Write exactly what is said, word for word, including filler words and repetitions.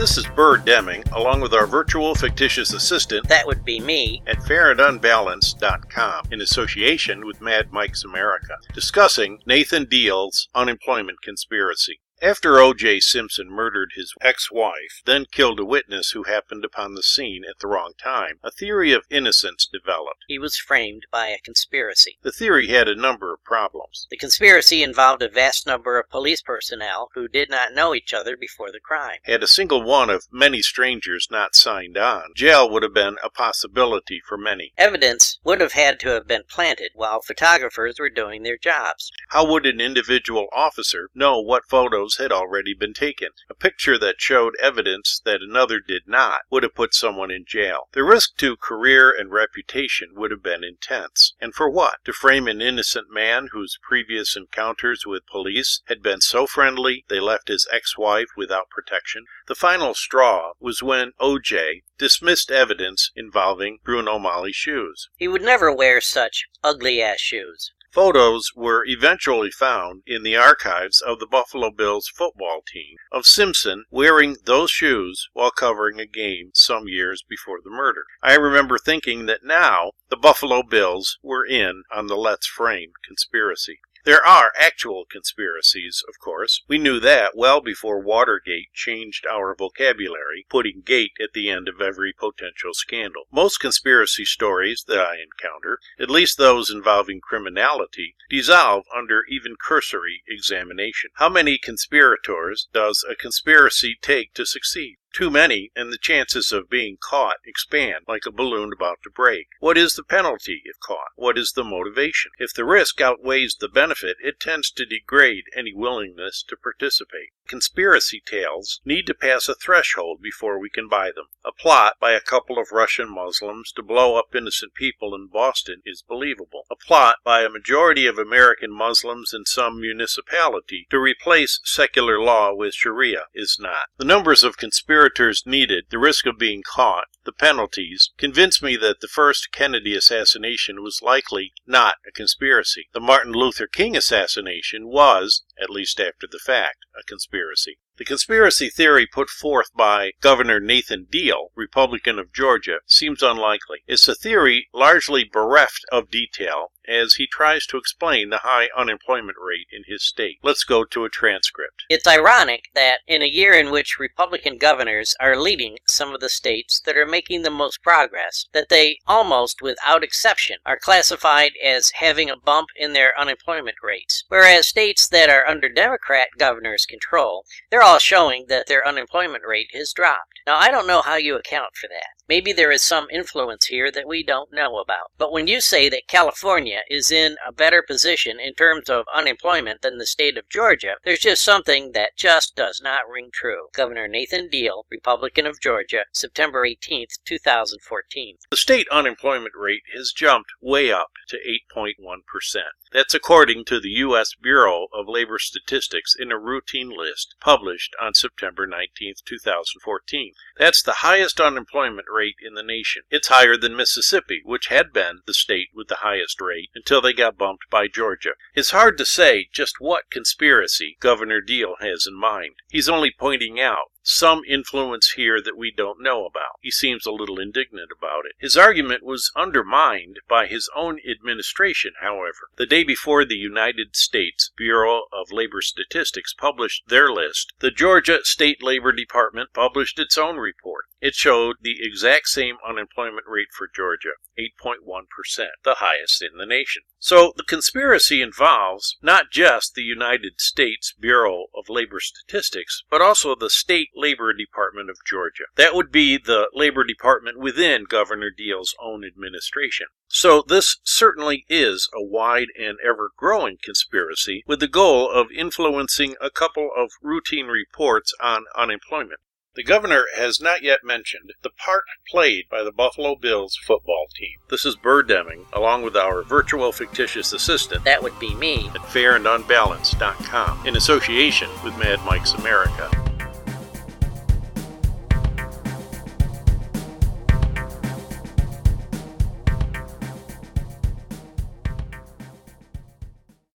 This is Burr Deming, along with our virtual fictitious assistant, that would be me, at fair and unbalanced dot com, in association with Mad Mike's America, discussing Nathan Deal's unemployment conspiracy. After O J. Simpson murdered his ex-wife, then killed a witness who happened upon the scene at the wrong time, a theory of innocence developed. He was framed by a conspiracy. The theory had a number of problems. The conspiracy involved a vast number of police personnel who did not know each other before the crime. Had a single one of many strangers not signed on, jail would have been a possibility for many. Evidence would have had to have been planted while photographers were doing their jobs. How would an individual officer know what photos had already been taken? A picture that showed evidence that another did not would have put someone in jail. The risk to career and reputation would have been intense. And for what? To frame an innocent man whose previous encounters with police had been so friendly they left his ex-wife without protection? The final straw was when O J dismissed evidence involving Bruno Magli's shoes. He would never wear such ugly-ass shoes. Photos were eventually found in the archives of the Buffalo Bills football team of Simpson wearing those shoes while covering a game some years before the murder. I remember thinking that now the Buffalo Bills were in on the Let's Frame conspiracy. There are actual conspiracies, of course. We knew that well before Watergate changed our vocabulary, putting gate at the end of every potential scandal. Most conspiracy stories that I encounter, at least those involving criminality, dissolve under even cursory examination. How many conspirators does a conspiracy take to succeed? Too many, and the chances of being caught expand like a balloon about to break. What is the penalty if caught? What is the motivation? If the risk outweighs the benefit, it tends to degrade any willingness to participate. Conspiracy tales need to pass a threshold before we can buy them. A plot by a couple of Russian Muslims to blow up innocent people in Boston is believable. A plot by a majority of American Muslims in some municipality to replace secular law with Sharia is not. The numbers of conspirators needed, the risk of being caught, the penalties, convince me that the first Kennedy assassination was likely not a conspiracy. The Martin Luther King assassination was, at least after the fact, a conspiracy. The conspiracy theory put forth by Governor Nathan Deal, Republican of Georgia, seems unlikely. It's a theory largely bereft of detail as he tries to explain the high unemployment rate in his state. Let's go to a transcript. It's ironic that in a year in which Republican governors are leading some of the states that are making the most progress, that they almost without exception are classified as having a bump in their unemployment rates, whereas states that are under Democrat governors' control, they're all showing that their unemployment rate has dropped. Now, I don't know how you account for that. Maybe there is some influence here that we don't know about. But when you say that California is in a better position in terms of unemployment than the state of Georgia, there's just something that just does not ring true. Governor Nathan Deal, Republican of Georgia, September eighteenth, two thousand fourteen. The state unemployment rate has jumped way up to eight point one percent. That's according to the U S Bureau of Labor Statistics in a routine list published on September nineteenth, two thousand fourteen. That's the highest unemployment rate in the nation. It's higher than Mississippi, which had been the state with the highest rate until they got bumped by Georgia. It's hard to say just what conspiracy Governor Deal has in mind. He's only pointing out some influence here that we don't know about. He seems a little indignant about it. His argument was undermined by his own administration, however. The day before the United States Bureau of Labor Statistics published their list, the Georgia State Labor Department published its own report. It showed the exact same unemployment rate for Georgia, eight point one percent, the highest in the nation. So the conspiracy involves not just the United States Bureau of Labor Statistics, but also the State Labor Department of Georgia. That would be the Labor Department within Governor Deal's own administration. So this certainly is a wide and ever-growing conspiracy with the goal of influencing a couple of routine reports on unemployment. The governor has not yet mentioned the part played by the Buffalo Bills football team. This is Burr Deming, along with our virtual fictitious assistant, that would be me, at fair and unbalanced dot com, in association with Mad Mike's America.